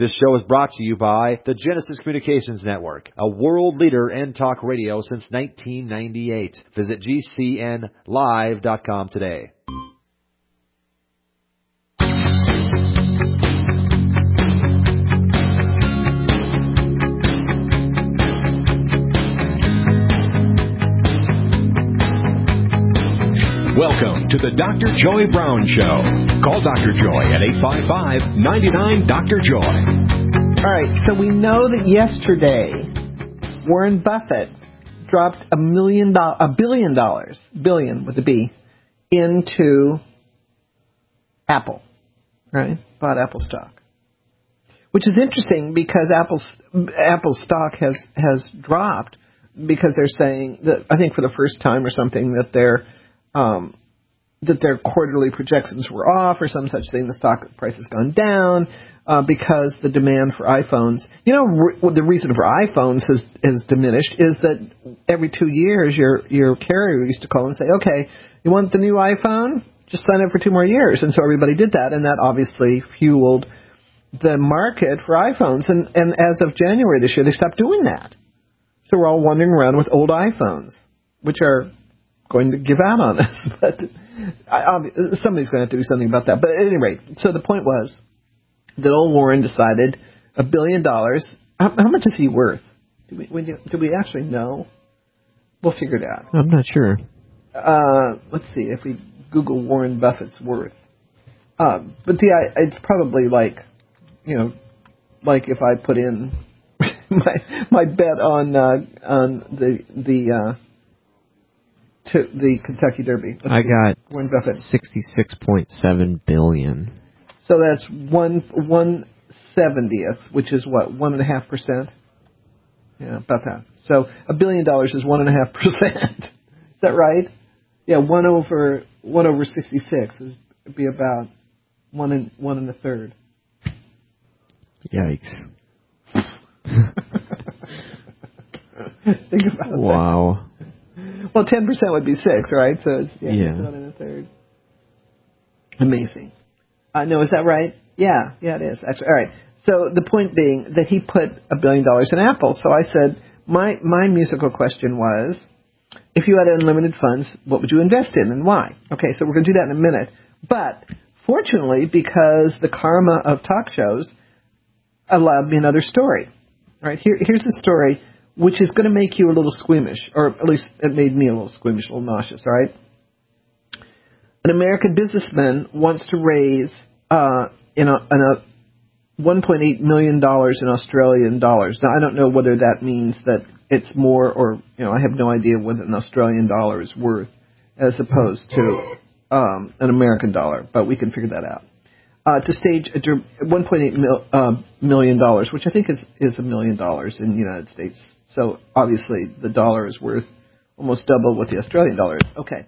This show is brought to you by the Genesis Communications Network, a world leader in talk radio since 1998. Visit GCNlive.com today. Welcome to the Dr. Joy Brown Show. Call Dr. Joy at 855-99-DR-JOY. All right, so we know that yesterday Warren Buffett dropped $1 billion with a B, into Apple, right? Bought Apple stock, which is interesting because Apple stock has dropped because they're saying that, I think for the first time or something, that their quarterly projections were off or some such thing. The stock price has gone down because the demand for iPhones. You know, the reason for iPhones has diminished is that every 2 years your carrier used to call and say, okay, you want the new iPhone? Just sign up for 2 more years. And so everybody did that, and that obviously fueled the market for iPhones. And as of January this year, they stopped doing that. So we're all wandering around with old iPhones, which are going to give out on us, but somebody's going to have to do something about that. But at any rate, so the point was that old Warren decided $1 billion. How much is he worth? Do we actually know? We'll figure it out. I'm not sure. Let's see if we Google Warren Buffett's worth. But it's probably like if I put in my bet on the Kentucky Derby. I got Warren Buffett. $66.7 billion. So that's 1/70th, which is what, 1.5%? Yeah, about that. So $1 billion is 1.5%. Is that right? Yeah, 1 over 66 would be about 1 1/3. Yikes! Think about that. Wow. Well, 10% would be 6, right? So it's 1 1/3. Amazing. No, is that right? Yeah, it is. Actually, all right. So the point being that he put $1 billion in Apple. So I said, my musical question was, if you had unlimited funds, what would you invest in and why? Okay, so we're going to do that in a minute. But fortunately, because the karma of talk shows allowed me another story. All right, here's the story, which is going to make you a little squeamish, or at least it made me a little squeamish, a little nauseous, all right? An American businessman wants to raise $1.8 million in Australian dollars. Now, I don't know whether that means that it's more or, I have no idea what an Australian dollar is worth as opposed to an American dollar, but we can figure that out. To stage $1.8 million, which I think is $1 million in the United States. So obviously the dollar is worth almost double what the Australian dollar is. Okay.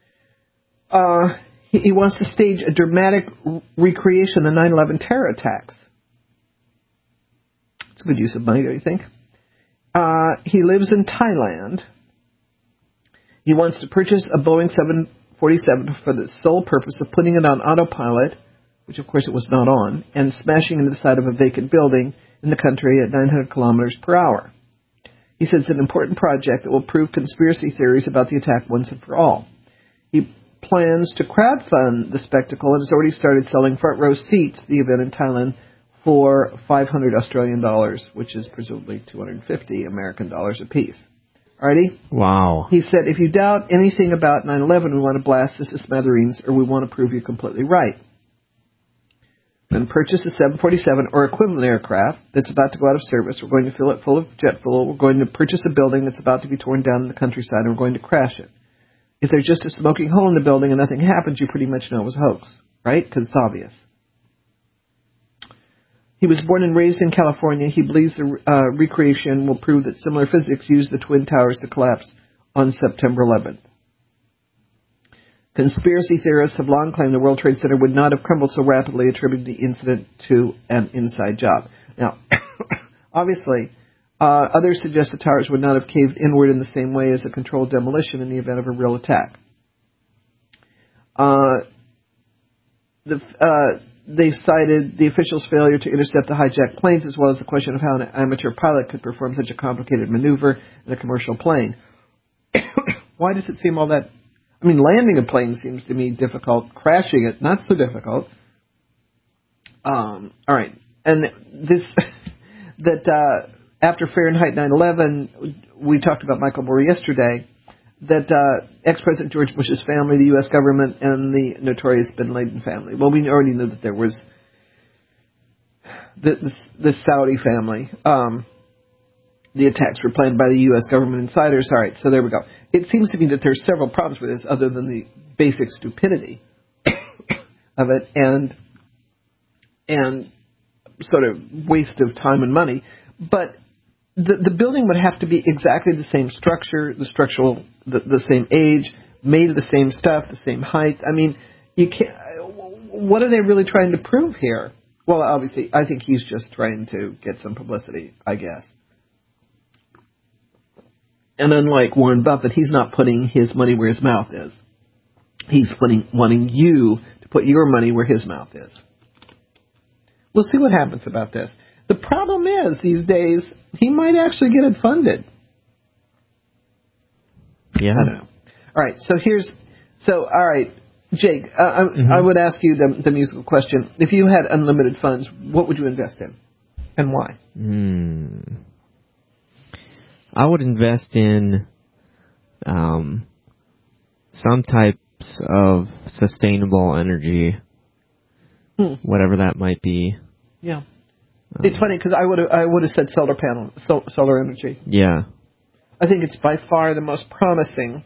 He wants to stage a dramatic recreation of the 9/11 terror attacks. It's a good use of money, don't you think? He lives in Thailand. He wants to purchase a Boeing 747 for the sole purpose of putting it on autopilot, which of course it was not on, and smashing into the side of a vacant building in the country at 900 kilometers per hour. He says it's an important project that will prove conspiracy theories about the attack once and for all. He plans to crowdfund the spectacle and has already started selling front row seats to the event in Thailand for 500 Australian dollars, which is presumably 250 American dollars apiece. Alrighty? Wow. He said, if you doubt anything about 9/11, we want to blast this to smithereens, or we want to prove you completely right. Then purchase a 747 or equivalent aircraft that's about to go out of service. We're going to fill it full of jet fuel. We're going to purchase a building that's about to be torn down in the countryside, and we're going to crash it. If there's just a smoking hole in the building and nothing happens, you pretty much know it was a hoax, right? Because it's obvious. He was born and raised in California. He believes the recreation will prove that similar physics used the Twin Towers to collapse on September 11th. Conspiracy theorists have long claimed the World Trade Center would not have crumbled so rapidly, attributing the incident to an inside job. Now, obviously, others suggest the towers would not have caved inward in the same way as a controlled demolition in the event of a real attack. they cited the officials' failure to intercept the hijacked planes, as well as the question of how an amateur pilot could perform such a complicated maneuver in a commercial plane. Why does it seem all that? I mean, landing a plane seems to me difficult. Crashing it, not so difficult. All right. And this, that after Fahrenheit 9/11, we talked about Michael Moore yesterday, that ex-President George Bush's family, the U.S. government, and the notorious bin Laden family. Well, we already knew that there was the Saudi family. The attacks were planned by the U.S. government insiders. All right, so there we go. It seems to me that there's several problems with this other than the basic stupidity of it and sort of waste of time and money. But the building would have to be exactly the same structure, the same age, made of the same stuff, the same height. I mean, you can't. What are they really trying to prove here? Well, obviously, I think he's just trying to get some publicity, I guess. And unlike Warren Buffett, he's not putting his money where his mouth is. He's wanting you to put your money where his mouth is. We'll see what happens about this. The problem is, these days, he might actually get it funded. Yeah. I don't know. All right, all right, Jake, I would ask you the musical question. If you had unlimited funds, what would you invest in and why? I would invest in some types of sustainable energy, whatever that might be. Yeah. It's funny because I would have said solar energy. Yeah. I think it's by far the most promising,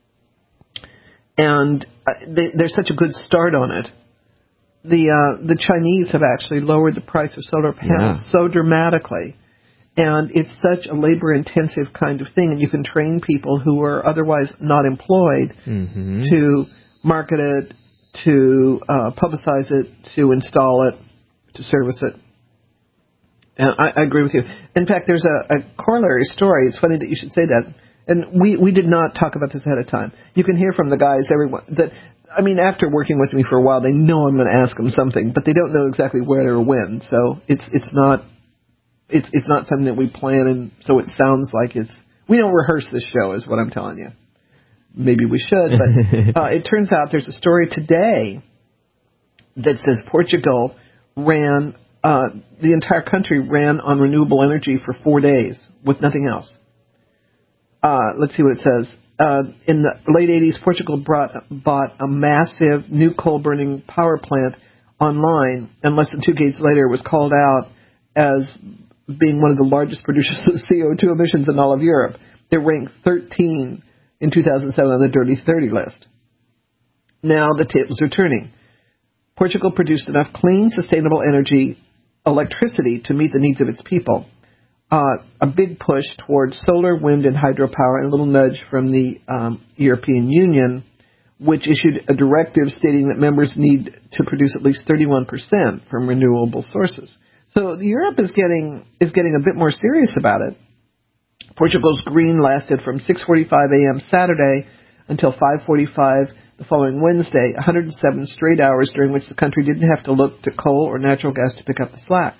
and there's such a good start on it. The Chinese have actually lowered the price of solar panels so dramatically, and it's such a labor-intensive kind of thing, and you can train people who are otherwise not employed to market it, to publicize it, to install it, to service it. And I agree with you. In fact, there's a corollary story. It's funny that you should say that. And we did not talk about this ahead of time. You can hear from the guys, everyone, that, I mean, after working with me for a while, they know I'm going to ask them something, but they don't know exactly where or when. So it's not something that we plan, and so it sounds like we don't rehearse this show, is what I'm telling you. Maybe we should, but it turns out there's a story today that says Portugal ran. The entire country ran on renewable energy for 4 days with nothing else. Let's see what it says. In the late 80s, Portugal bought a massive new coal-burning power plant online, and less than 2 decades later it was called out as being one of the largest producers of CO2 emissions in all of Europe. It ranked 13 in 2007 on the Dirty 30 list. Now the tables are turning. Portugal produced enough clean, sustainable electricity to meet the needs of its people. A big push towards solar, wind, and hydropower, and a little nudge from the European Union, which issued a directive stating that members need to produce at least 31% from renewable sources. So Europe is getting a bit more serious about it. Portugal's green lasted from 6:45 a.m. Saturday until 5:45 the following Wednesday, 107 straight hours during which the country didn't have to look to coal or natural gas to pick up the slack.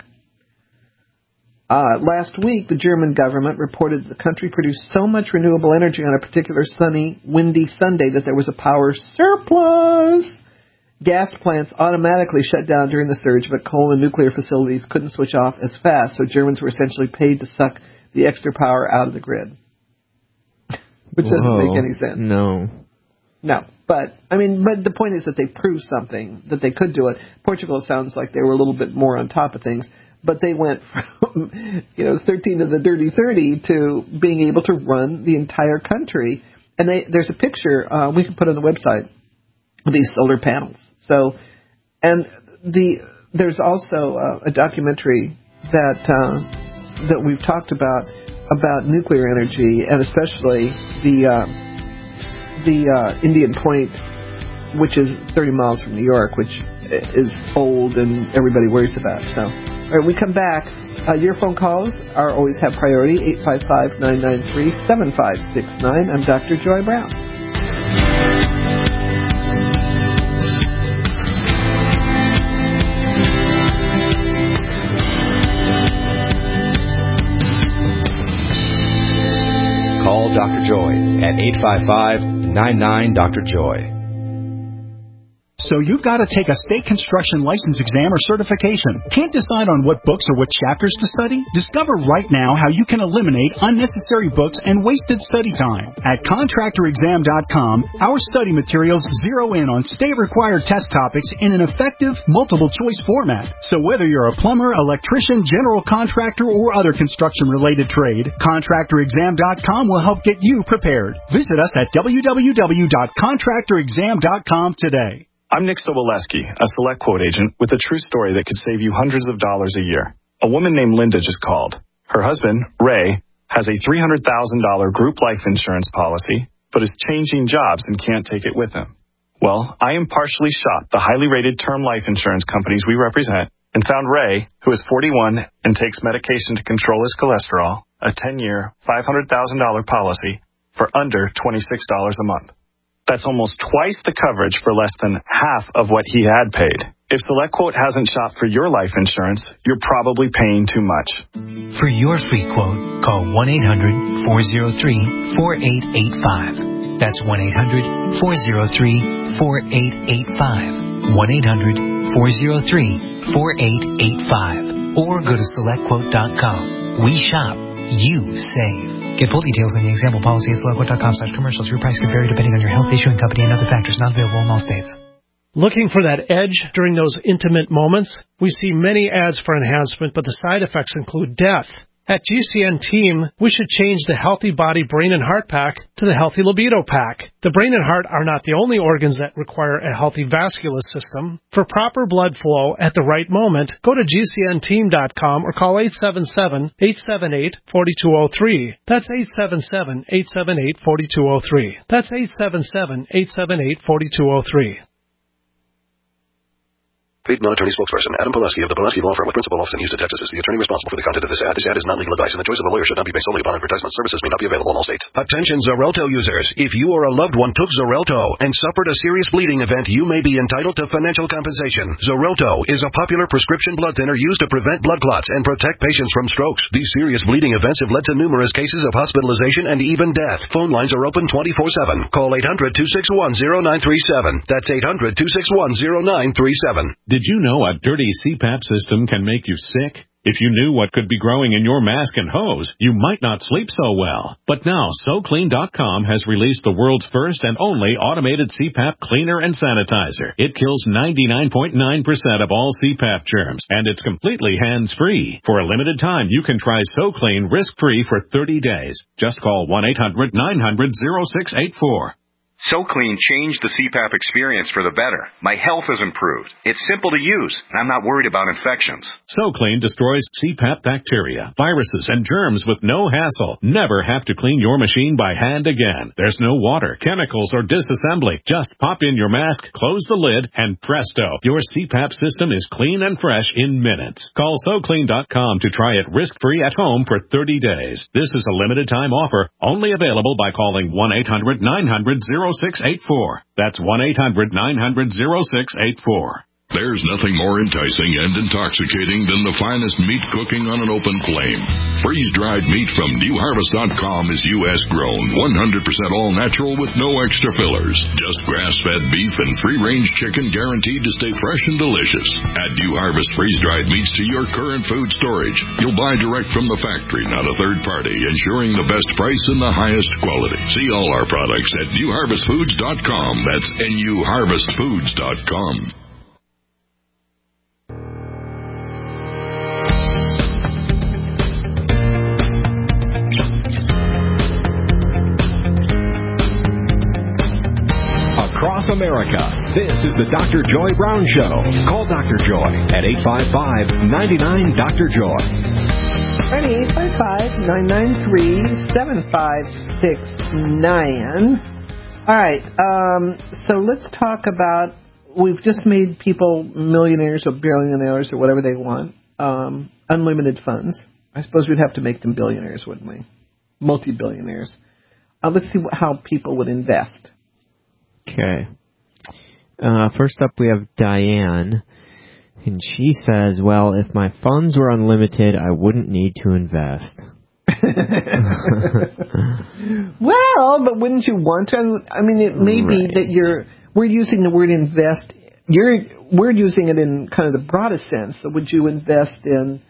Last week, the German government reported that the country produced so much renewable energy on a particular sunny, windy Sunday that there was a power surplus. Gas plants automatically shut down during the surge, but coal and nuclear facilities couldn't switch off as fast, so Germans were essentially paid to suck the extra power out of the grid. Which doesn't make any sense. No, but the point is that they proved something, that they could do it. Portugal sounds like they were a little bit more on top of things, but they went from 13 to the Dirty 30 to being able to run the entire country. And there's a picture we can put on the website of these solar panels. So, and there's also a documentary that we've talked about nuclear energy, and especially the Indian Point, which is 30 miles from New York, which is old and everybody worries about. So, all right, we come back. Your phone calls always have priority, 855-993-7569. I'm Dr. Joy Brown. call Dr. Joy at 855-99-DR-JOY. So you've got to take a state construction license exam or certification. Can't decide on what books or what chapters to study? Discover right now how you can eliminate unnecessary books and wasted study time. At contractorexam.com, our study materials zero in on state-required test topics in an effective, multiple-choice format. So whether you're a plumber, electrician, general contractor, or other construction-related trade, contractorexam.com will help get you prepared. Visit us at www.contractorexam.com today. I'm Nick Soboleski, a Select Quote agent with a true story that could save you hundreds of dollars a year. A woman named Linda just called. Her husband, Ray, has a $300,000 group life insurance policy, but is changing jobs and can't take it with him. Well, I impartially shot the highly rated term life insurance companies we represent and found Ray, who is 41 and takes medication to control his cholesterol, a 10-year, $500,000 policy for under $26 a month. That's almost twice the coverage for less than half of what he had paid. If SelectQuote hasn't shopped for your life insurance, you're probably paying too much. For your free quote, call 1-800-403-4885. That's 1-800-403-4885. 1-800-403-4885. Or go to SelectQuote.com. We shop, you save. Get full details in the example policy at SelectQuote.com/commercials. Your price can vary depending on your health, issuing company, and other factors. Not available in all states. Looking for that edge during those intimate moments? We see many ads for enhancement, but the side effects include death. At GCN Team, we should change the Healthy Body Brain and Heart Pack to the Healthy Libido Pack. The brain and heart are not the only organs that require a healthy vascular system. For proper blood flow at the right moment, go to GCNteam.com or call 877-878-4203. That's 877-878-4203. That's 877-878-4203. Paid non-attorney spokesperson Adam Pileski of the Pileski Law Firm with principal office in Houston, Texas is the attorney responsible for the content of this ad. This ad is not legal advice, and the choice of a lawyer should not be based solely upon advertisement. Services may not be available in all states. Attention Xarelto users. If you or a loved one took Xarelto and suffered a serious bleeding event, you may be entitled to financial compensation. Xarelto is a popular prescription blood thinner used to prevent blood clots and protect patients from strokes. These serious bleeding events have led to numerous cases of hospitalization and even death. Phone lines are open 24/7. Call 800-261-0937. That's 800-261-0937. Did you know a dirty CPAP system can make you sick? If you knew what could be growing in your mask and hose, you might not sleep so well. But now, SoClean.com has released the world's first and only automated CPAP cleaner and sanitizer. It kills 99.9% of all CPAP germs, and it's completely hands-free. For a limited time, you can try SoClean risk-free for 30 days. Just call 1-800-900-0684. SoClean changed the CPAP experience for the better. My health has improved. It's simple to use, and I'm not worried about infections. SoClean destroys CPAP bacteria, viruses, and germs with no hassle. Never have to clean your machine by hand again. There's no water, chemicals, or disassembly. Just pop in your mask, close the lid, and presto, your CPAP system is clean and fresh in minutes. Call SoClean.com to try it risk-free at home for 30 days. This is a limited-time offer, only available by calling 1-800-900-0684. That's 1-800-900-0684. There's nothing more enticing and intoxicating than the finest meat cooking on an open flame. Freeze-dried meat from NewHarvest.com is U.S. grown, 100% all natural with no extra fillers. Just grass-fed beef and free-range chicken guaranteed to stay fresh and delicious. Add New Harvest freeze-dried meats to your current food storage. You'll buy direct from the factory, not a third party, ensuring the best price and the highest quality. See all our products at NewHarvestFoods.com. That's NewHarvestFoods.com. Across America, this is the Dr. Joy Brown Show. Call Dr. Joy at 855-99-DR-JOY. 855-993-7569. All right, so let's talk about, we've just made people millionaires or billionaires or whatever they want, unlimited funds. I suppose we'd have to make them billionaires, wouldn't we? Multi-billionaires. Let's see how people would invest. Okay. First up, we have Diane, and she says, well, if my funds were unlimited, I wouldn't need to invest. Well, but wouldn't you want to? I mean, it may be that we're using the word invest. We're using it in kind of the broadest sense. So would you invest in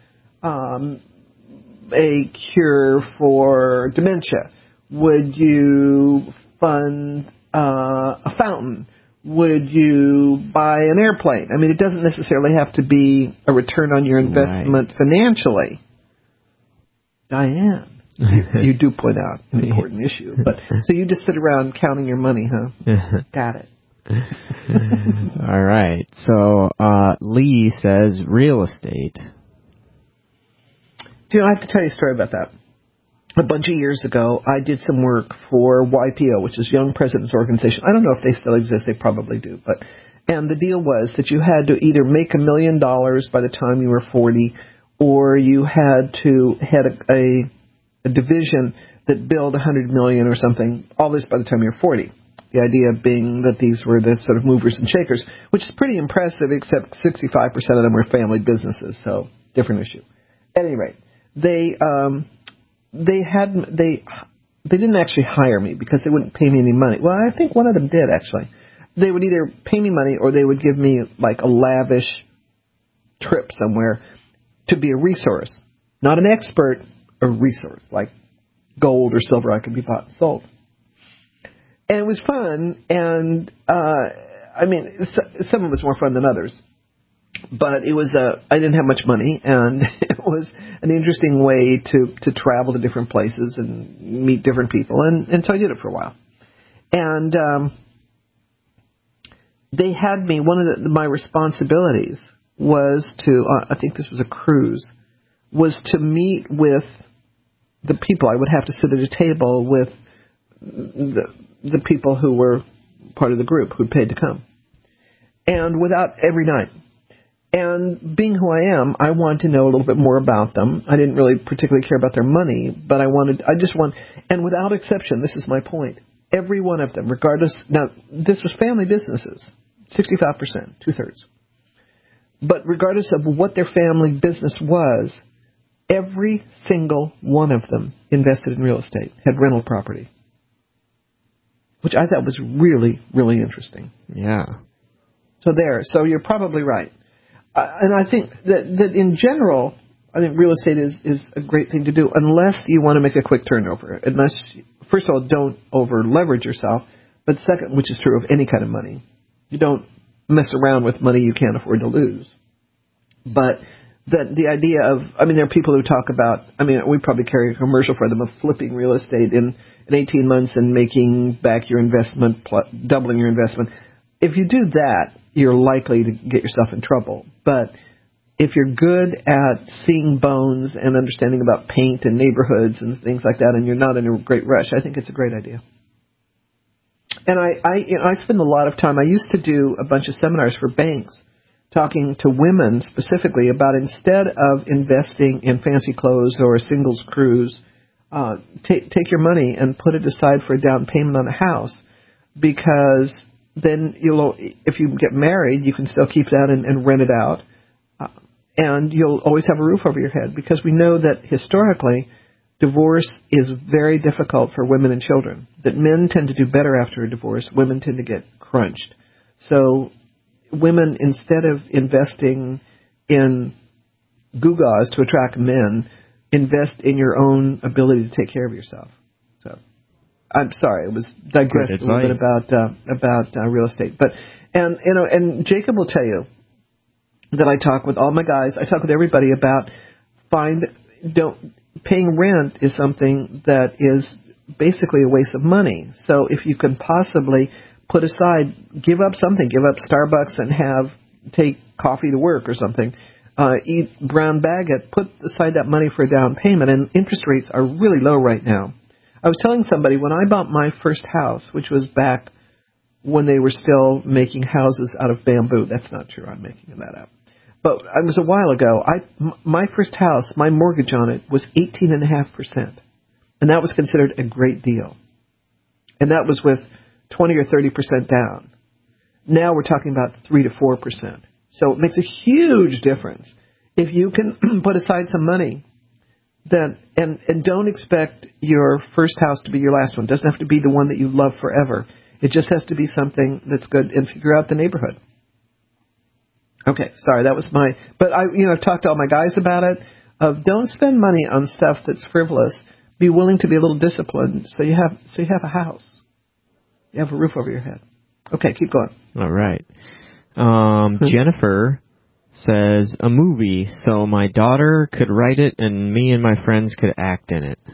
a cure for dementia? Would you fund a fountain? Would you buy an airplane? I mean, it doesn't necessarily have to be a return on your investment financially. Diane, you do point out an important issue. But so you just sit around counting your money, huh? Got it. All right. So Lee says real estate. Do you know, I have to tell you a story about that. A bunch of years ago, I did some work for YPO, which is Young Presidents Organization. I don't know if they still exist. They probably do. And the deal was that you had to either make $1 million by the time you were 40, or you had to head a division that billed $100 million or something, all this by the time you're 40. The idea being that these were the sort of movers and shakers, which is pretty impressive, except 65% of them were family businesses, so different issue. At any rate, they didn't actually hire me because they wouldn't pay me any money. Well, I think one of them did, actually. They would either pay me money or they would give me like a lavish trip somewhere to be a resource. Not an expert, a resource, like gold or silver I could be bought and sold. And it was fun, and I mean, some of it was more fun than others. But it was I didn't have much money, and it was an interesting way to travel to different places and meet different people, and so I did it for a while. And they had me. One of my responsibilities was to, I think this was a cruise, was to meet with the people. I would have to sit at a table with the people who were part of the group who paid to come, and every night. And being who I am, I wanted to know a little bit more about them. I didn't really particularly care about their money, but and without exception, this is my point, every one of them, regardless, now, this was family businesses, 65%, 2/3. But regardless of what their family business was, every single one of them invested in real estate, had rental property, which I thought was really, really interesting. Yeah. So you're probably right. And I think that in general, I think real estate is a great thing to do, unless you want to make a quick turnover. Unless, first of all, don't over-leverage yourself, but second, which is true of any kind of money, you don't mess around with money you can't afford to lose. But the idea of, I mean, there are people who talk about, I mean, we probably carry a commercial for them of flipping real estate in 18 months and making back your investment, doubling your investment. If you do that, you're likely to get yourself in trouble. But if you're good at seeing bones and understanding about paint and neighborhoods and things like that, and you're not in a great rush, I think it's a great idea. And I spend a lot of time. I used to do a bunch of seminars for banks, talking to women specifically about, instead of investing in fancy clothes or a singles cruise, take your money and put it aside for a down payment on a house, because then if you get married, you can still keep that and rent it out, and you'll always have a roof over your head, because we know that historically divorce is very difficult for women and children, that men tend to do better after a divorce, women tend to get crunched. So women, instead of investing in gewgaws to attract men, invest in your own ability to take care of yourself. So I'm sorry, it was digressed a little bit about real estate, but and Jacob will tell you that I talk with all my guys. I talk with everybody about paying rent is something that is basically a waste of money. So if you can possibly put aside, give up something, give up Starbucks and take coffee to work or something, eat brown baguette, put aside that money for a down payment, and interest rates are really low right now. I was telling somebody, when I bought my first house, which was back when they were still making houses out of bamboo. That's not true. I'm making that up. But it was a while ago. My first house, my mortgage on it was 18.5%. And that was considered a great deal. And that was with 20 or 30% down. Now we're talking about 3 to 4%. So it makes a huge difference if you can put aside some money and don't expect your first house to be your last one. It doesn't have to be the one that you love forever. It just has to be something that's good, and figure out the neighborhood. Okay, sorry, that was but I've talked to all my guys about it. Don't spend money on stuff that's frivolous. Be willing to be a little disciplined, so you have a house. You have a roof over your head. Okay, keep going. All right. Jennifer says, a movie, so my daughter could write it and me and my friends could act in it.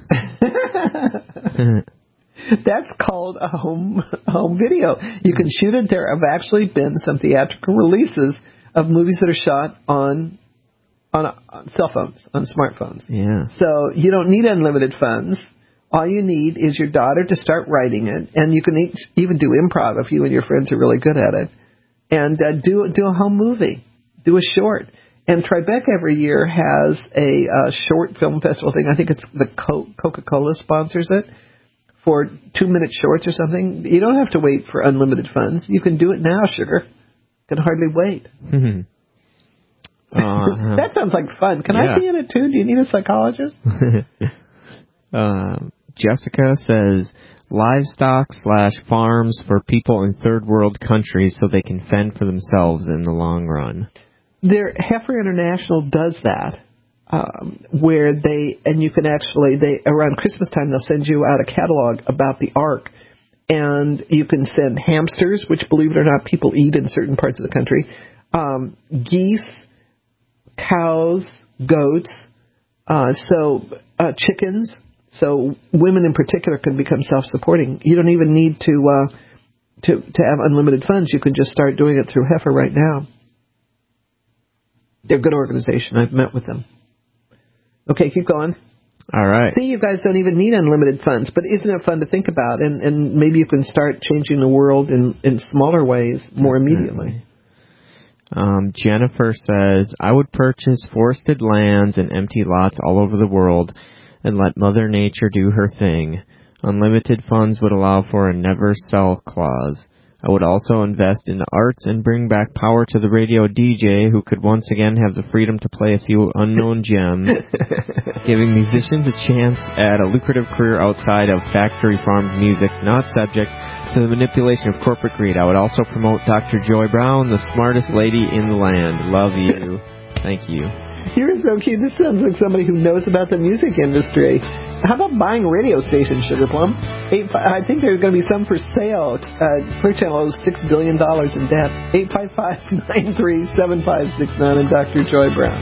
That's called a home video. You can shoot it. There have actually been some theatrical releases of movies that are shot on cell phones, on smartphones. Yeah. So you don't need unlimited funds. All you need is your daughter to start writing it, and you can even do improv if you and your friends are really good at it. And do a home movie. Do a short. And Tribeca every year has a short film festival thing. I think it's the Coca-Cola sponsors it for 2-minute shorts or something. You don't have to wait for unlimited funds. You can do it now, sugar. Can hardly wait. That sounds like fun. Can I be in it too? Do you need a psychologist? Jessica says, livestock/farms for people in third world countries so they can fend for themselves in the long run. Heifer International does that, where you can actually, around Christmas time, they'll send you out a catalog about the Ark. And you can send hamsters, which, believe it or not, people eat in certain parts of the country, geese, cows, goats, chickens. So women in particular can become self-supporting. You don't even need to have unlimited funds. You can just start doing it through Heifer right now. They're a good organization. I've met with them. Okay, keep going. All right. See, you guys don't even need unlimited funds, but isn't it fun to think about? And maybe you can start changing the world in smaller ways more immediately. Jennifer says, I would purchase forested lands and empty lots all over the world and let Mother Nature do her thing. Unlimited funds would allow for a never sell clause. I would also invest in the arts and bring back power to the radio DJ who could once again have the freedom to play a few unknown gems, giving musicians a chance at a lucrative career outside of factory-farmed music, not subject to the manipulation of corporate greed. I would also promote Dr. Joy Brown, the smartest lady in the land. Love you. Thank you. You're so cute. This sounds like somebody who knows about the music industry. How about buying radio stations, Sugar Plum? I think there's going to be some for sale. Clear Channel owes $6 billion in debt. 855-937-569 and Dr. Joy Brown.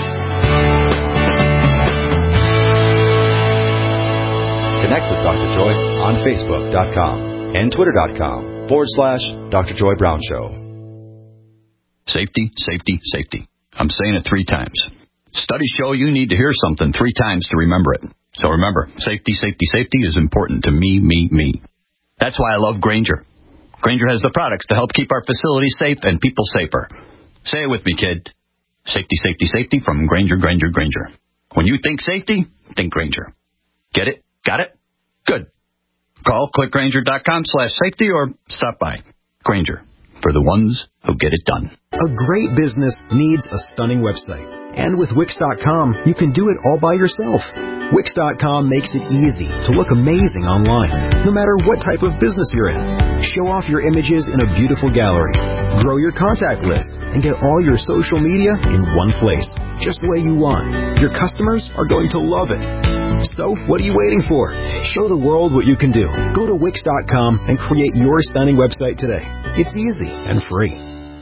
Connect with Dr. Joy on Facebook.com and Twitter.com/Dr. Joy Brown Show. Safety, safety, safety. I'm saying it 3 times. Studies show you need to hear something 3 times to remember it. So remember, safety, safety, safety is important to me, me, me. That's why I love Grainger. Grainger has the products to help keep our facilities safe and people safer. Say it with me, kid. Safety, safety, safety from Grainger, Grainger, Grainger. When you think safety, think Grainger. Get it? Got it? Good. Call clickgrainger.com/safety or stop by. Grainger, for the ones who get it done. A great business needs a stunning website. And with Wix.com, you can do it all by yourself. Wix.com makes it easy to look amazing online, no matter what type of business you're in. Show off your images in a beautiful gallery. Grow your contact list and get all your social media in one place, just the way you want. Your customers are going to love it. So, what are you waiting for? Show the world what you can do. Go to Wix.com and create your stunning website today. It's easy and free.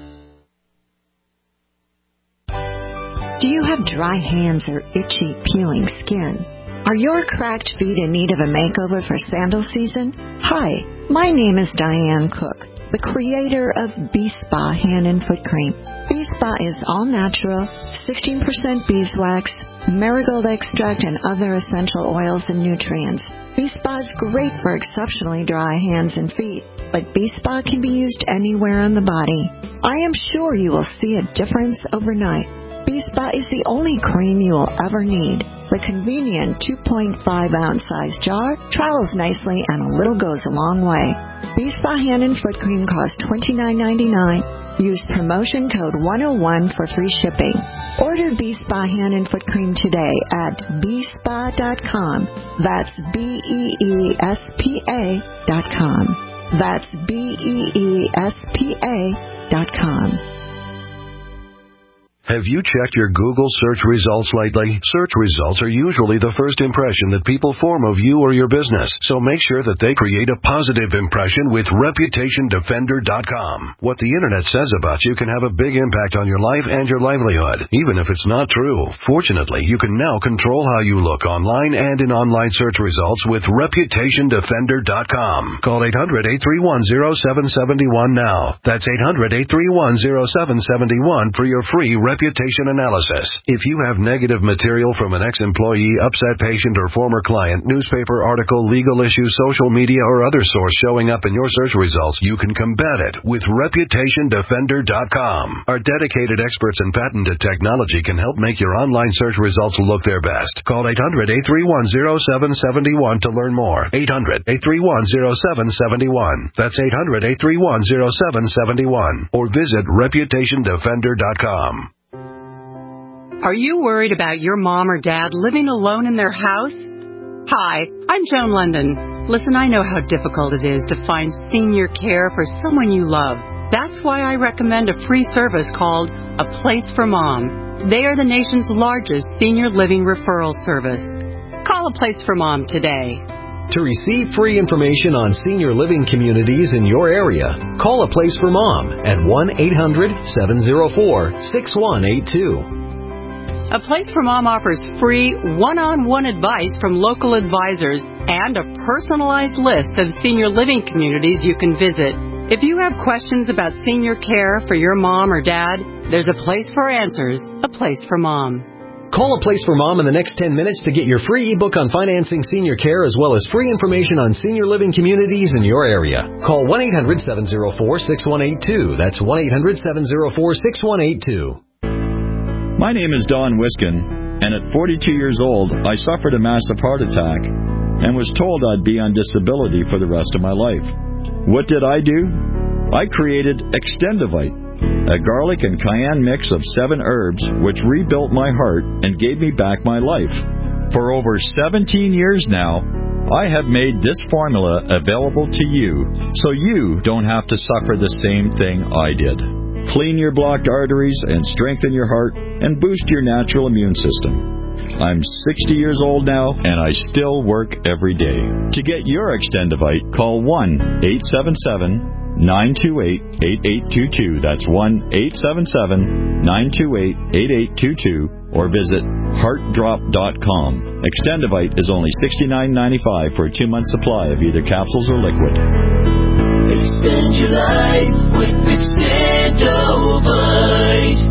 Do you have dry hands or itchy, peeling skin? Are your cracked feet in need of a makeover for sandal season? Hi, my name is Diane Cook, the creator of B-Spa Hand and Foot Cream. B-Spa is all natural, 16% beeswax, marigold extract, and other essential oils and nutrients. B-Spa is great for exceptionally dry hands and feet, but B-Spa can be used anywhere on the body. I am sure you will see a difference overnight. B-Spa is the only cream you will ever need. The convenient 2.5-ounce size jar travels nicely and a little goes a long way. B-Spa Hand and Foot Cream costs $29.99. Use promotion code 101 for free shipping. Order B-Spa Hand and Foot Cream today at BeSpa.com. That's BeESPA.com. That's BeESPA.com. Have you checked your Google search results lately? Search results are usually the first impression that people form of you or your business, so make sure that they create a positive impression with ReputationDefender.com. What the Internet says about you can have a big impact on your life and your livelihood, even if it's not true. Fortunately, you can now control how you look online and in online search results with ReputationDefender.com. Call 800-831-0771 now. That's 800-831-0771 for your free reputation analysis. If you have negative material from an ex-employee, upset patient, or former client, newspaper article, legal issue, social media, or other source showing up in your search results, you can combat it with ReputationDefender.com. Our dedicated experts in patented technology can help make your online search results look their best. Call 800-831-0771 to learn more. 800-831-0771. That's 800-831-0771. Or visit ReputationDefender.com. Are you worried about your mom or dad living alone in their house? Hi, I'm Joan London. Listen, I know how difficult it is to find senior care for someone you love. That's why I recommend a free service called A Place for Mom. They are the nation's largest senior living referral service. Call A Place for Mom today. To receive free information on senior living communities in your area, call A Place for Mom at 1-800-704-6182. A Place for Mom offers free one-on-one advice from local advisors and a personalized list of senior living communities you can visit. If you have questions about senior care for your mom or dad, there's a place for answers, A Place for Mom. Call A Place for Mom in the next 10 minutes to get your free ebook on financing senior care as well as free information on senior living communities in your area. Call 1-800-704-6182. That's 1-800-704-6182. My name is Don Wiskin, and at 42 years old, I suffered a massive heart attack and was told I'd be on disability for the rest of my life. What did I do? I created Extendivite, a garlic and cayenne mix of 7 herbs which rebuilt my heart and gave me back my life. For over 17 years now, I have made this formula available to you so you don't have to suffer the same thing I did. Clean your blocked arteries and strengthen your heart and boost your natural immune system. I'm 60 years old now, and I still work every day. To get your Extendivite, call 1-877-928-8822. That's 1-877-928-8822. Or visit heartdrop.com. Extendivite is only $69.95 for a 2-month supply of either capsules or liquid. Extend your life with Extendivite.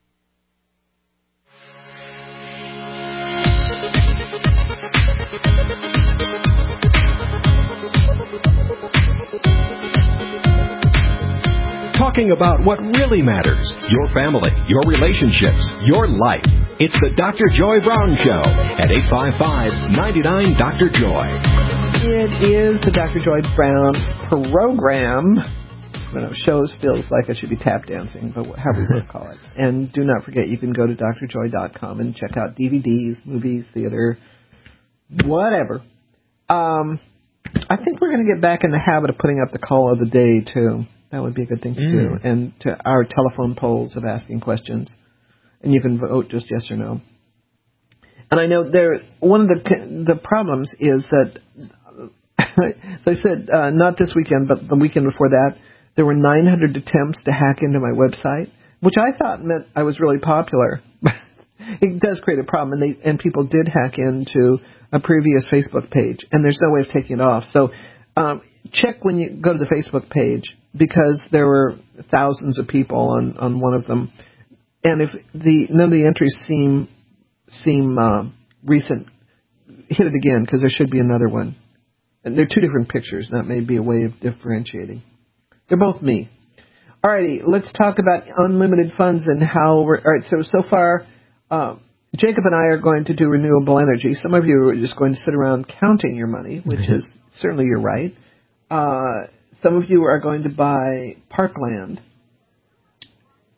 Talking about what really matters, your family, your relationships, your life. It's the Dr. Joy Brown Show at 855-99-DR-JOY. It is the Dr. Joy Brown program. When it shows feels like I should be tap dancing, but however you want to call it. And do not forget, you can go to drjoy.com and check out DVDs, movies, theater, whatever. I think we're going to get back in the habit of putting up the call of the day, too. That would be a good thing to do. And to our telephone polls of asking questions. And you can vote just yes or no. And I know one of the problems is that, as I said, not this weekend, but the weekend before that, there were 900 attempts to hack into my website, which I thought meant I was really popular. It does create a problem, and people did hack into a previous Facebook page, and there's no way of taking it off. So check when you go to the Facebook page, because there were thousands of people on one of them, and if none of the entries seem recent, hit it again, because there should be another one. And they're 2 different pictures, and that may be a way of differentiating. They're both me. All righty, let's talk about unlimited funds and how we're... All right, so far, Jacob and I are going to do renewable energy. Some of you are just going to sit around counting your money, which is certainly you're right. Some of you are going to buy parkland.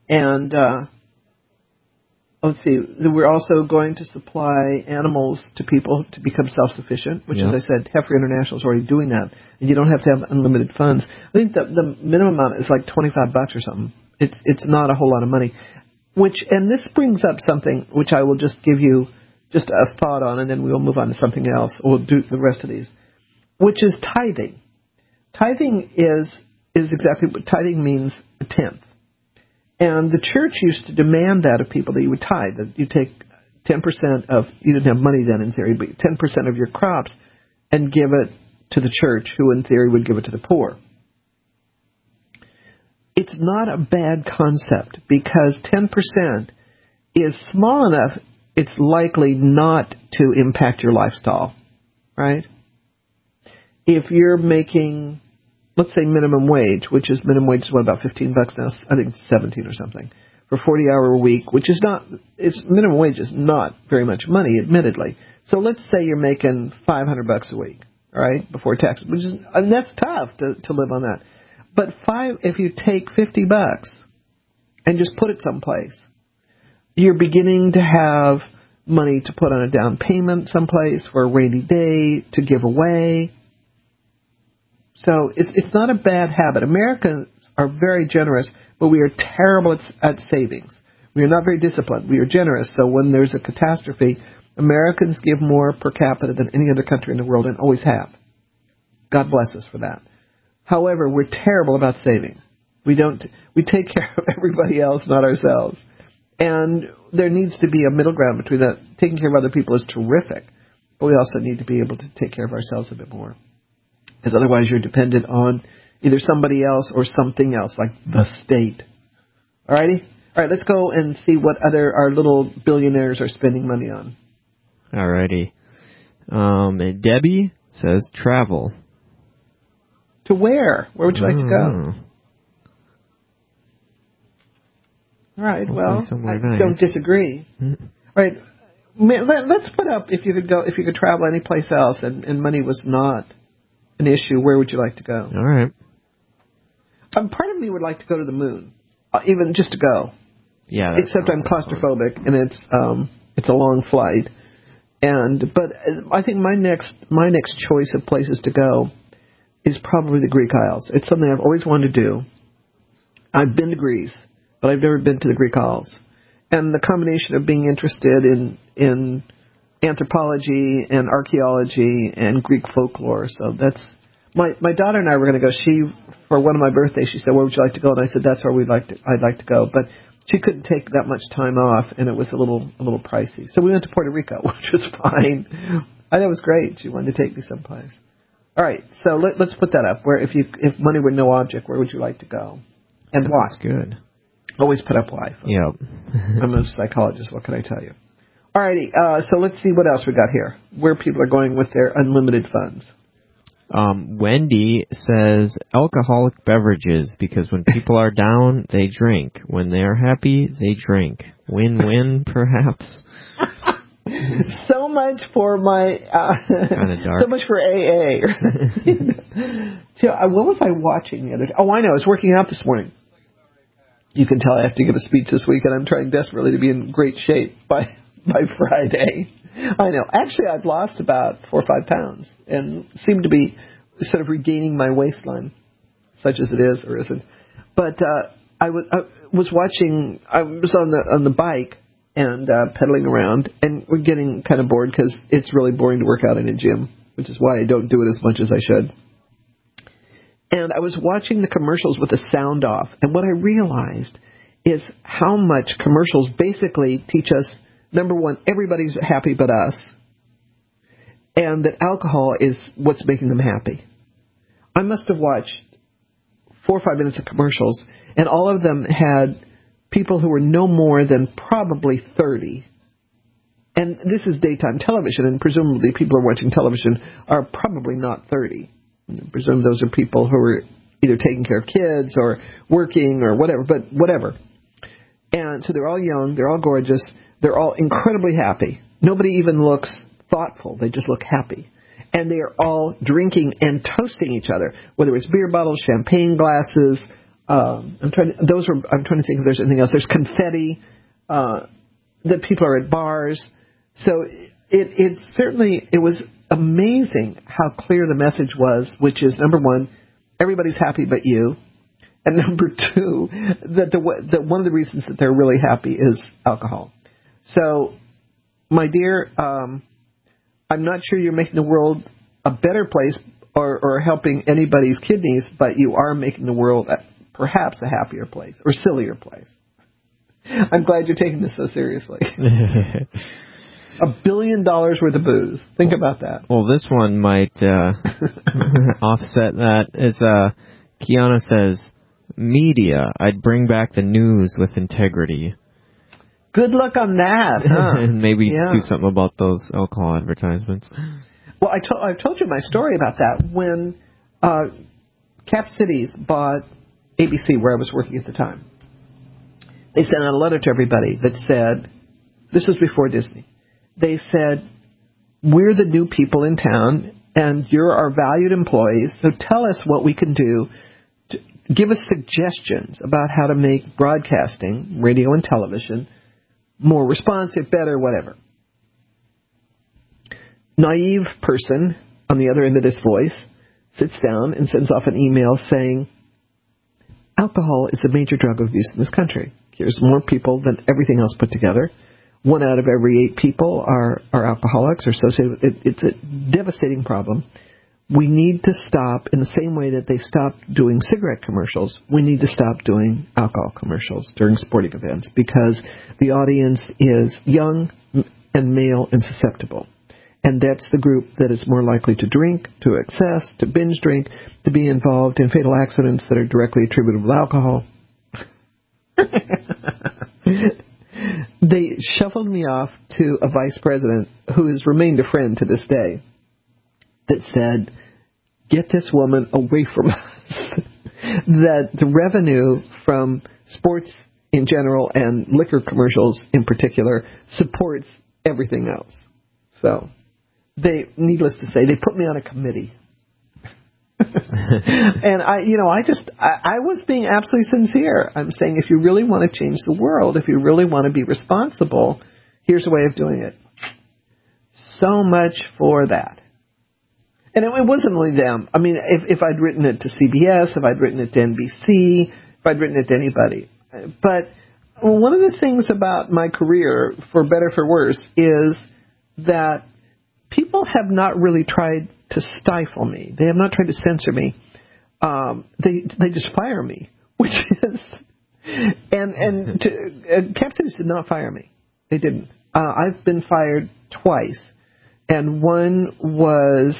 And let's see, we're also going to supply animals to people to become self-sufficient, which, as I said, Heifer International is already doing that. And you don't have to have unlimited funds. I think the minimum amount is like $25 or something. It's not a whole lot of money. And this brings up something which I will just give you just a thought on, and then we'll move on to something else. We'll do the rest of these, which is tithing. Tithing is exactly what tithing means, a tenth. And the church used to demand that of people, that you would tithe, that you take 10% of, you didn't have money then in theory, but 10% of your crops and give it to the church, who in theory would give it to the poor. It's not a bad concept, because 10% is small enough, it's likely not to impact your lifestyle, right? If you're making, let's say, minimum wage, which is minimum wage is what, about $15 now? I think it's 17 or something for 40-hour a week, which is not. It's minimum wage is not very much money, admittedly. So let's say you're making $500 a week, all right, before taxes, which is, I mean, that's tough to live on that. But if you take $50 and just put it someplace, you're beginning to have money to put on a down payment someplace for a rainy day, to give away. So it's not a bad habit. Americans are very generous, but we are terrible at savings. We are not very disciplined. We are generous. So when there's a catastrophe, Americans give more per capita than any other country in the world, and always have. God bless us for that. However, we're terrible about saving. We take care of everybody else, not ourselves. And there needs to be a middle ground between that. Taking care of other people is terrific, but we also need to be able to take care of ourselves a bit more. Because otherwise you're dependent on either somebody else or something else, like the state. All righty? All right, let's go and see what our little billionaires are spending money on. All righty. Debbie says travel. To where? Where would you like to go? All right, well, I don't disagree. All right, let's put up, if you could travel any place else and money was not an issue, where would you like to go? All right. Part of me would like to go to the moon, even just to go. Yeah. Except I'm claustrophobic, and it's a long flight. But I think my next choice of places to go is probably the Greek Isles. It's something I've always wanted to do. I've been to Greece, but I've never been to the Greek Isles. And the combination of being interested in anthropology and archaeology and Greek folklore. So that's my daughter and I were going to go. For one of my birthdays, she said, "Where would you like to go?" And I said, "That's where I'd like to go." But she couldn't take that much time off, and it was a little pricey. So we went to Puerto Rico, which was fine. I thought it was great. She wanted to take me someplace. All right, so let's put that up. Where if money were no object, where would you like to go, and why? That's good. Always put up why. Yep. I'm a psychologist. What can I tell you? All righty. So let's see what else we got here. Where people are going with their unlimited funds. Wendy says alcoholic beverages, because when people are down, they drink. When they're happy, they drink. Win-win, perhaps. So much for my... kind of dark. So much for AA. So, what was I watching the other day? Oh, I know. I was working out this morning. You can tell I have to give a speech this week, and I'm trying desperately to be in great shape by Friday. I know. Actually, I've lost about 4 or 5 pounds and seem to be sort of regaining my waistline, such as it is or isn't. But I was watching. I was on the bike and pedaling around, and we're getting kind of bored because it's really boring to work out in a gym, which is why I don't do it as much as I should. And I was watching the commercials with the sound off, and what I realized is how much commercials basically teach us, number one, everybody's happy but us, and that alcohol is what's making them happy. I must have watched 4 or 5 minutes of commercials, and all of them had people who were no more than probably 30. And this is daytime television, and presumably people who are watching television are probably not 30. I presume those are people who are either taking care of kids or working or whatever, but whatever. And so they're all young, they're all gorgeous, they're all incredibly happy. Nobody even looks thoughtful, they just look happy. And they are all drinking and toasting each other, whether it's beer bottles, champagne glasses, I'm trying to think if there's anything else. There's confetti. That people are at bars. So it was amazing how clear the message was, which is, number one, everybody's happy but you. And number two, that one of the reasons that they're really happy is alcohol. So, my dear, I'm not sure you're making the world a better place or helping anybody's kidneys, but you are making the world perhaps a happier place or sillier place. I'm glad you're taking this so seriously. $1 billion worth of booze. Think about that. Well, this one might offset that. It's Kiana says, media. I'd bring back the news with integrity. Good luck on that. Huh? And maybe do something about those alcohol advertisements. Well, I've told you my story about that. When Cap Cities bought ABC, where I was working at the time, they sent out a letter to everybody that said, this was before Disney, they said, we're the new people in town, and you're our valued employees, so tell us what we can do. Give us suggestions about how to make broadcasting, radio and television, more responsive, better, whatever. Naive person on the other end of this voice sits down and sends off an email saying, alcohol is a major drug of abuse in this country. Here's more people than everything else put together. 1 out of every 8 people are alcoholics or associated with it. It's a devastating problem. We need to stop in the same way that they stopped doing cigarette commercials. We need to stop doing alcohol commercials during sporting events because the audience is young and male and susceptible. And that's the group that is more likely to drink, to excess, to binge drink, to be involved in fatal accidents that are directly attributable to alcohol. They shuffled me off to a vice president who has remained a friend to this day that said, get this woman away from us. That the revenue from sports in general and liquor commercials in particular supports everything else. So, needless to say, they put me on a committee. And I was being absolutely sincere. I'm saying if you really want to change the world, if you really want to be responsible, here's a way of doing it. So much for that. And it wasn't only them. I mean, if I'd written it to CBS, if I'd written it to NBC, if I'd written it to anybody. But one of the things about my career, for better for worse, is that people have not really tried to stifle me. They have not tried to censor me. They just fire me, which is, Cap Cities did not fire me. They didn't. I've been fired twice, and one was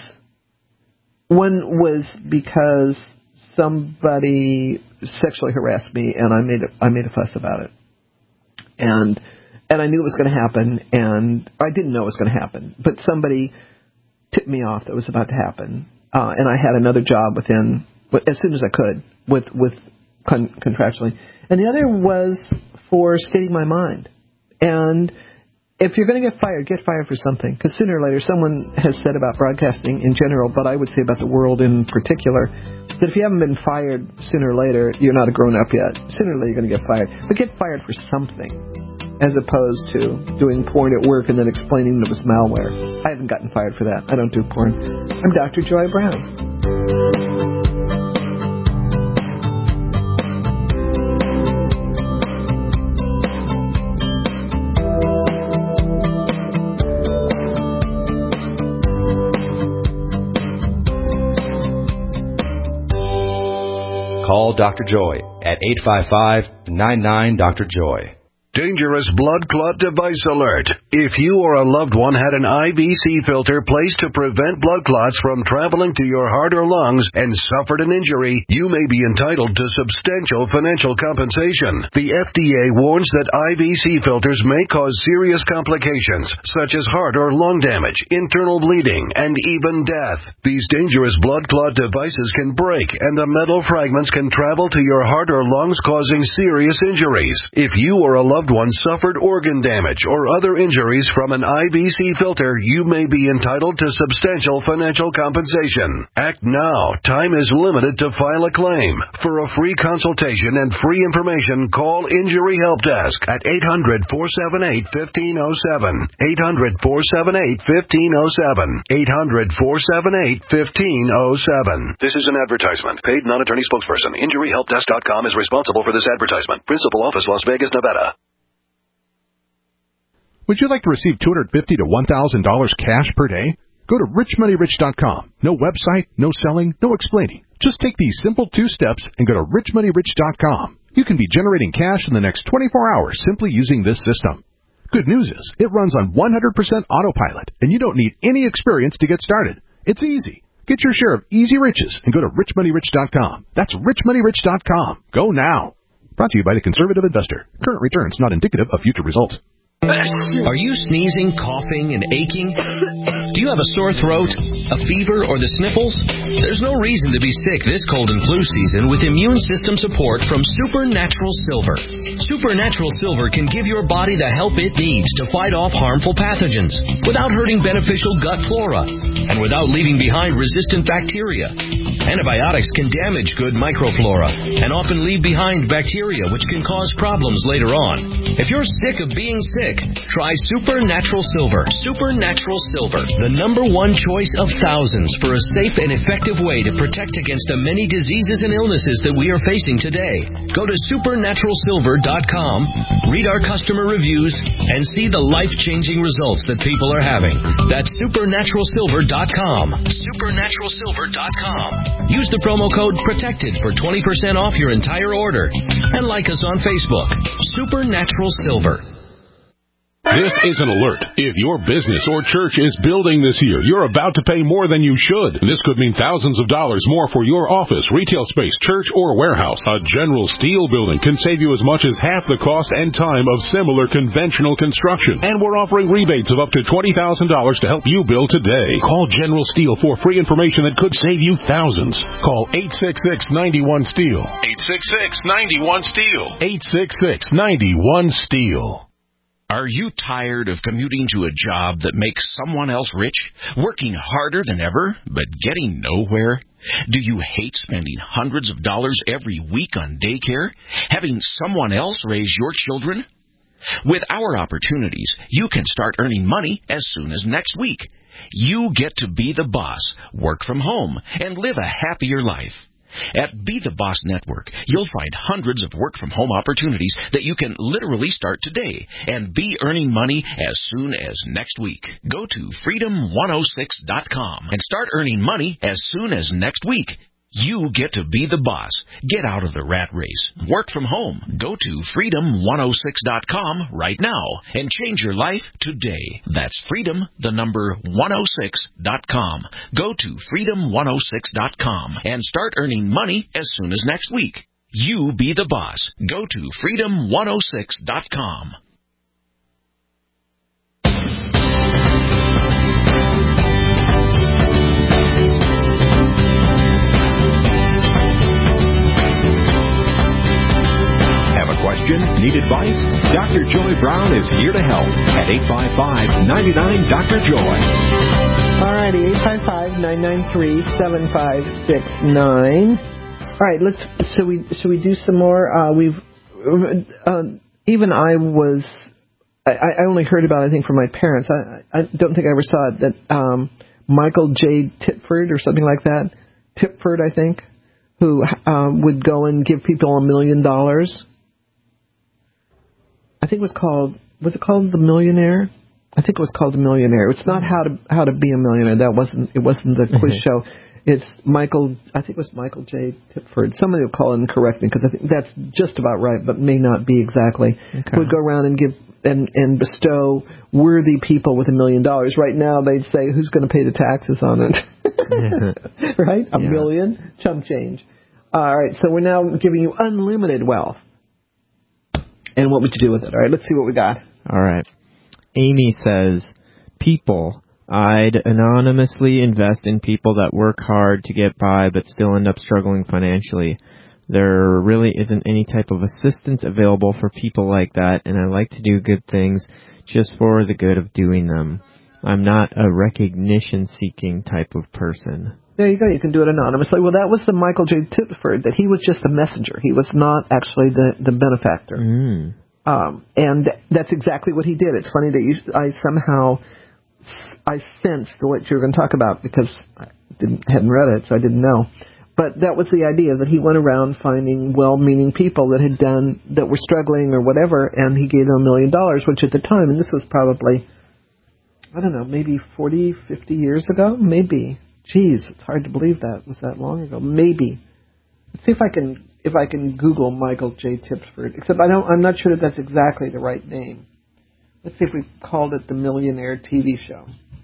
because somebody sexually harassed me, and I made a fuss about it, and I knew it was going to happen, and I didn't know it was going to happen, but somebody tipped me off that was about to happen, and I had another job as soon as I could with contractually, and the other was for stating my mind. And if you're going to get fired for something, because sooner or later someone has said about broadcasting in general, but I would say about the world in particular, that if you haven't been fired sooner or later, you're not a grown up yet. Sooner or later you're going to get fired, but get fired for something, as opposed to doing porn at work and then explaining that it was malware. I haven't gotten fired for that. I don't do porn. I'm Dr. Joy Brown. Call Dr. Joy at 855-99-DR-JOY. Dangerous blood clot device alert. If you or a loved one had an IVC filter placed to prevent blood clots from traveling to your heart or lungs and suffered an injury, you may be entitled to substantial financial compensation. The FDA warns that IVC filters may cause serious complications, such as heart or lung damage, internal bleeding, and even death. These dangerous blood clot devices can break, and the metal fragments can travel to your heart or lungs, causing serious injuries. If you or a loved loved one suffered organ damage or other injuries from an IBC filter, you may be entitled to substantial financial compensation. Act now. Time is limited to file a claim. For a free consultation and free information, call Injury Help Desk at 800-478-1507. 800-478-1507. 800-478-1507. This is an advertisement. Paid non-attorney spokesperson. InjuryHelpDesk.com is responsible for this advertisement. Principal office, Las Vegas, Nevada. Would you like to receive $250 to $1,000 cash per day? Go to richmoneyrich.com. No website, no selling, no explaining. Just take these simple 2 steps and go to richmoneyrich.com. You can be generating cash in the next 24 hours simply using this system. Good news is, it runs on 100% autopilot, and you don't need any experience to get started. It's easy. Get your share of easy riches and go to richmoneyrich.com. That's richmoneyrich.com. Go now. Brought to you by the Conservative Investor. Current returns not indicative of future results. Are you sneezing, coughing, and aching? Do you have a sore throat, a fever, or the sniffles? There's no reason to be sick this cold and flu season with immune system support from Supernatural Silver. Supernatural Silver can give your body the help it needs to fight off harmful pathogens without hurting beneficial gut flora and without leaving behind resistant bacteria. Antibiotics can damage good microflora and often leave behind bacteria which can cause problems later on. If you're sick of being sick, try Supernatural Silver. Supernatural Silver, the #1 choice of thousands for a safe and effective way to protect against the many diseases and illnesses that we are facing today. Go to supernaturalsilver.com, read our customer reviews, and see the life-changing results that people are having. That's supernaturalsilver.com. Supernaturalsilver.com. Use the promo code PROTECTED for 20% off your entire order. And like us on Facebook. Supernatural Silver. This is an alert. If your business or church is building this year, you're about to pay more than you should. This could mean thousands of dollars more for your office, retail space, church, or warehouse. A General Steel building can save you as much as half the cost and time of similar conventional construction. And we're offering rebates of up to $20,000 to help you build today. Call General Steel for free information that could save you thousands. Call 866-91-STEEL. 866-91-STEEL. 866-91-STEEL. Are you tired of commuting to a job that makes someone else rich, working harder than ever, but getting nowhere? Do you hate spending hundreds of dollars every week on daycare, having someone else raise your children? With our opportunities, you can start earning money as soon as next week. You get to be the boss, work from home, and live a happier life. At Be the Boss Network, you'll find hundreds of work-from-home opportunities that you can literally start today and be earning money as soon as next week. Go to freedom106.com and start earning money as soon as next week. You get to be the boss. Get out of the rat race. Work from home. Go to freedom106.com right now and change your life today. That's freedom106.com. Go to freedom106.com and start earning money as soon as next week. You be the boss. Go to freedom106.com. Question? Need advice? Dr. Joy Brown is here to help at 855-99-DR-JOY. All righty, 855-993-7569. All right, should we do some more? Even I only heard about it, I think, from my parents. I don't think I ever saw it, that Michael J. Tipford or something like that, Tipford, I think, who would go and give people $1 million. I think was it called The Millionaire? I think it was called The Millionaire. It's not how to be a millionaire. It wasn't the quiz show. It's Michael J. Tipford. Somebody will call in and correct me because I think that's just about right, but may not be exactly. Okay. Would go around and give and bestow worthy people with $1 million. Right now they'd say, who's going to pay the taxes on it? Right? $1 million? Chump change. All right, so we're now giving you unlimited wealth. And what would you do with it? All right, let's see what we got. All right. Amy says, people, I'd anonymously invest in people that work hard to get by but still end up struggling financially. There really isn't any type of assistance available for people like that, and I like to do good things just for the good of doing them. I'm not a recognition-seeking type of person. There you go. You can do it anonymously. Well, that was the Michael J. Tipsford, that he was just a messenger. He was not actually the benefactor. And that's exactly what he did. It's funny that I sensed what you were going to talk about because I hadn't read it, so I didn't know. But that was the idea, that he went around finding well-meaning people that were struggling or whatever, and he gave them $1 million, which at the time, and this was probably, I don't know, maybe 40, 50 years ago? Maybe. Geez, it's hard to believe that was that long ago. Maybe. Let's see if I can Google Michael J. Tipsford. Except I'm not sure that that's exactly the right name. Let's see if we called it the Millionaire TV Show.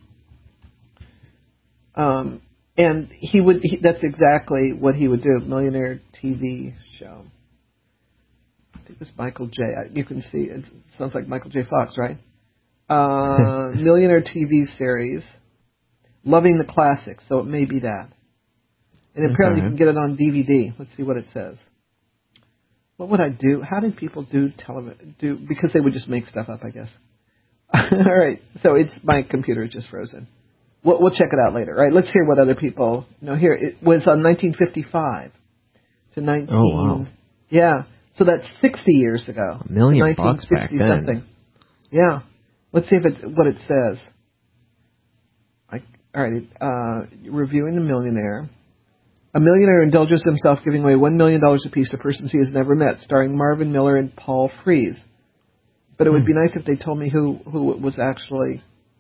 And that's exactly what he would do, Millionaire TV Show. I think it was Michael J. You can see, it sounds like Michael J. Fox, right? Millionaire TV series, Loving the Classics, so it may be that. And apparently you can get it on DVD. Let's see what it says. What would I do? How did people do television? Because they would just make stuff up, I guess. All right, so my computer is just frozen. We'll check it out later. All right, let's hear what other people know here. It was on 1955 to 19. Oh, wow. Yeah, so that's 60 years ago. $1 million bucks back then. Something. Yeah. Let's see what it says. All right, reviewing The Millionaire. A millionaire indulges himself giving away $1 million apiece to persons he has never met, starring Marvin Miller and Paul Frees. But it would be nice if they told me who it was actually.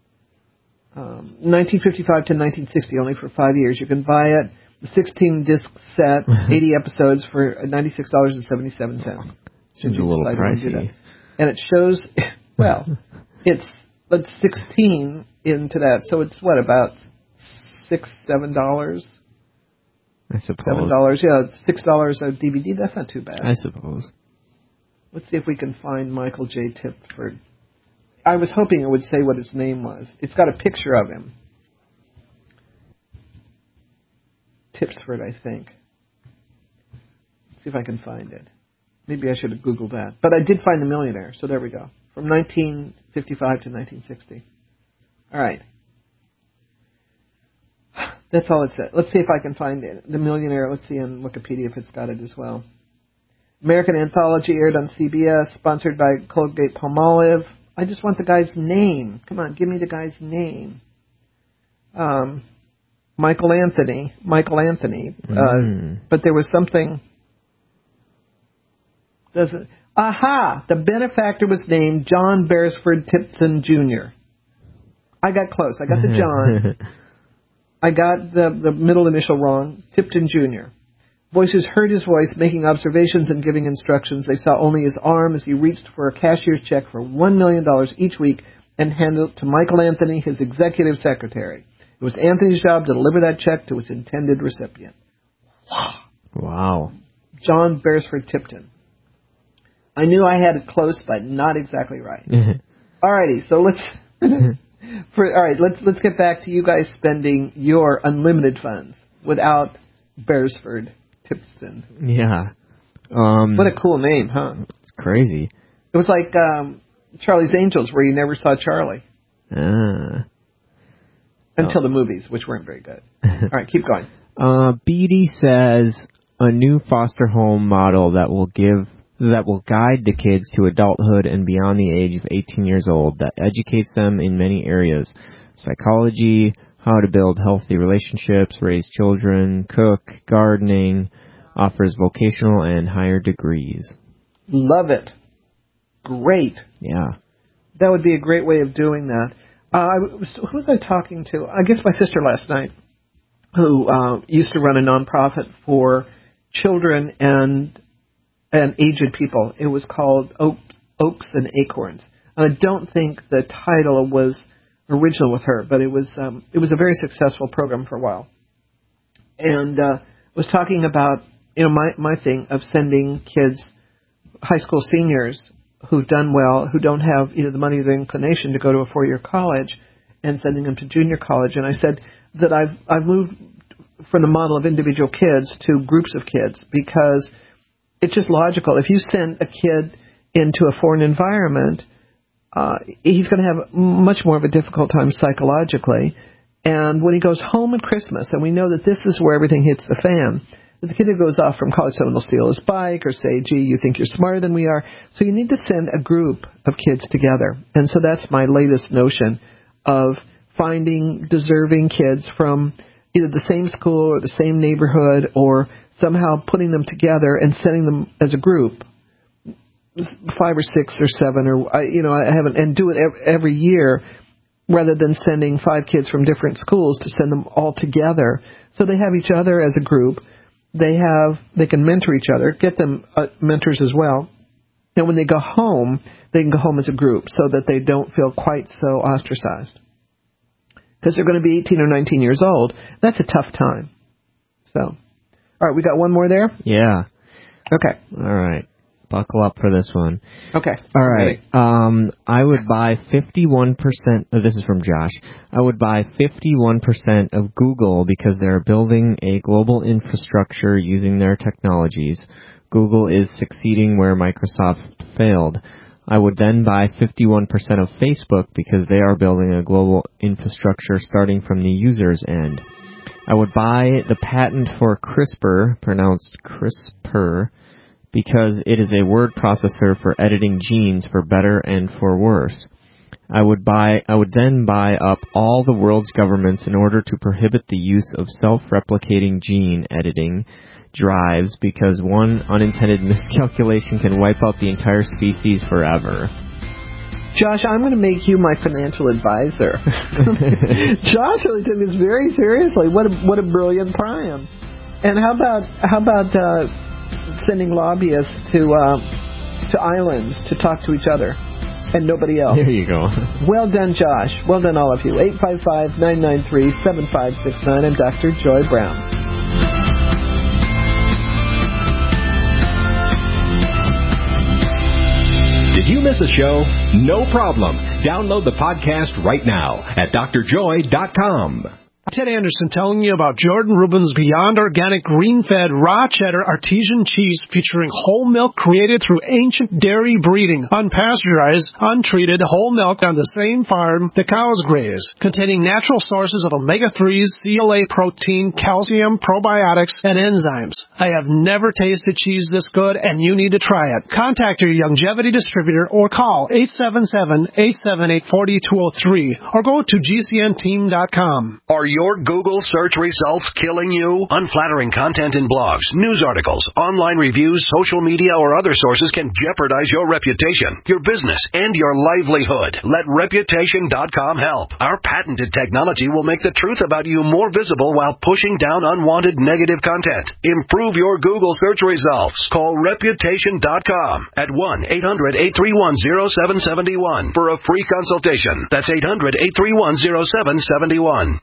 1955 to 1960, only for 5 years. You can buy it, the 16-disc set, 80 episodes for $96.77. Seems a little pricey. And it shows, well, it's 16 into that, so it's what, about $7? I suppose. $7, yeah, $6 a DVD. That's not too bad. I suppose. Let's see if we can find Michael J. Tipsford. I was hoping it would say what his name was. It's got a picture of him. Tipsford, I think. Let's see if I can find it. Maybe I should have Googled that. But I did find The Millionaire, so there we go. From 1955 to 1960. All right. That's all it said. Let's see if I can find it. The Millionaire, let's see on Wikipedia if it's got it as well. American Anthology aired on CBS, sponsored by Colgate-Palmolive. I just want the guy's name. Come on, give me the guy's name. Michael Anthony. But there was something. Aha! The benefactor was named John Beresford Tipton Jr. I got close. I got the John. I got the middle initial wrong. Tipton Jr. Voices heard his voice making observations and giving instructions. They saw only his arm as he reached for a cashier's check for $1 million each week and handed it to Michael Anthony, his executive secretary. It was Anthony's job to deliver that check to its intended recipient. Wow. John Beresford Tipton. I knew I had it close, but not exactly right. Alrighty, so let's get back to you guys spending your unlimited funds without Beresford Tipton. Yeah. What a cool name, huh? It's crazy. It was like Charlie's Angels, where you never saw Charlie. Until the movies, which weren't very good. All right, keep going. Beatty says a new foster home model that will guide the kids to adulthood and beyond the age of 18 years old, that educates them in many areas: psychology, how to build healthy relationships, raise children, cook, gardening, offers vocational and higher degrees. Love it. Great. Yeah. That would be a great way of doing that. Who was I talking to? I guess my sister last night, who used to run a nonprofit for children and aged people. It was called Oaks and Acorns. And I don't think the title was original with her, but it was a very successful program for a while. And was talking about my thing of sending kids, high school seniors who've done well, who don't have either the money or the inclination to go to a 4-year college, and sending them to junior college. And I said that I've moved from the model of individual kids to groups of kids, because it's just logical. If you send a kid into a foreign environment, he's going to have much more of a difficult time psychologically. And when he goes home at Christmas, and we know that this is where everything hits the fan, the kid who goes off from college, someone will steal his bike or say, gee, you think you're smarter than we are. So you need to send a group of kids together. And so that's my latest notion of finding deserving kids from either the same school or the same neighborhood, or somehow putting them together and sending them as a group, 5 or 6 or 7, or I haven't, and do it every year, rather than sending 5 kids from different schools, to send them all together so they have each other as a group. They can mentor each other, get them mentors as well. And when they go home, they can go home as a group so that they don't feel quite so ostracized. Because they're going to be 18 or 19 years old. That's a tough time. So, all right, we got one more there? Yeah. Okay. All right. Buckle up for this one. Okay. All right. I would buy 51%. This is from Josh. I would buy 51% of Google because they're building a global infrastructure using their technologies. Google is succeeding where Microsoft failed. I would then buy 51% of Facebook because they are building a global infrastructure starting from the user's end. I would buy the patent for CRISPR, pronounced CRISPR, because it is a word processor for editing genes for better and for worse. I would then buy up all the world's governments in order to prohibit the use of self-replicating gene editing drives, because one unintended miscalculation can wipe out the entire species forever. Josh, I'm going to make you my financial advisor. Josh really took this very seriously. What a brilliant pram. And how about sending lobbyists to islands to talk to each other and nobody else? There you go. Well done, Josh. Well done, all of you. 855-993-7569. I'm Dr. Joy Brown. Did you miss a show? No problem. Download the podcast right now at drjoy.com. Ted Anderson telling you about Jordan Rubin's Beyond Organic Green-Fed Raw Cheddar Artesian Cheese featuring whole milk created through ancient dairy breeding, unpasteurized, untreated whole milk on the same farm the cows graze, containing natural sources of omega-3s, CLA protein, calcium, probiotics, and enzymes. I have never tasted cheese this good, and you need to try it. Contact your Youngevity distributor or call 877-878-4203 or go to gcnteam.com. Are your Google search results killing you? Unflattering content in blogs, news articles, online reviews, social media, or other sources can jeopardize your reputation, your business, and your livelihood. Let Reputation.com help. Our patented technology will make the truth about you more visible while pushing down unwanted negative content. Improve your Google search results. Call Reputation.com at 1-800-831-0771 for a free consultation. That's 800-831-0771.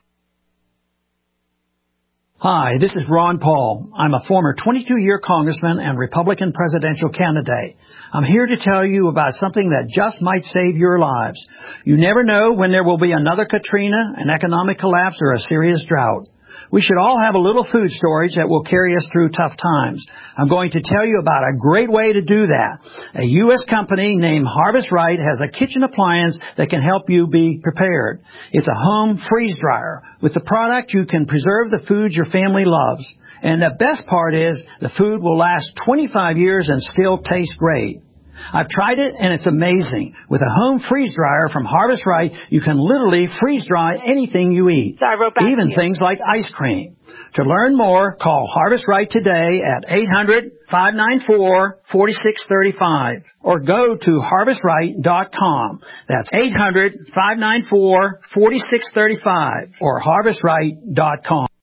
Hi, this is Ron Paul. I'm a former 22-year congressman and Republican presidential candidate. I'm here to tell you about something that just might save your lives. You never know when there will be another Katrina, an economic collapse, or a serious drought. We should all have a little food storage that will carry us through tough times. I'm going to tell you about a great way to do that. A U.S. company named Harvest Right has a kitchen appliance that can help you be prepared. It's a home freeze dryer. With the product, you can preserve the foods your family loves. And the best part is the food will last 25 years and still taste great. I've tried it, and it's amazing. With a home freeze dryer from Harvest Right, you can literally freeze dry anything you eat, even things like ice cream. To learn more, call Harvest Right today at 800-594-4635 or go to harvestright.com. That's 800-594-4635 or harvestright.com.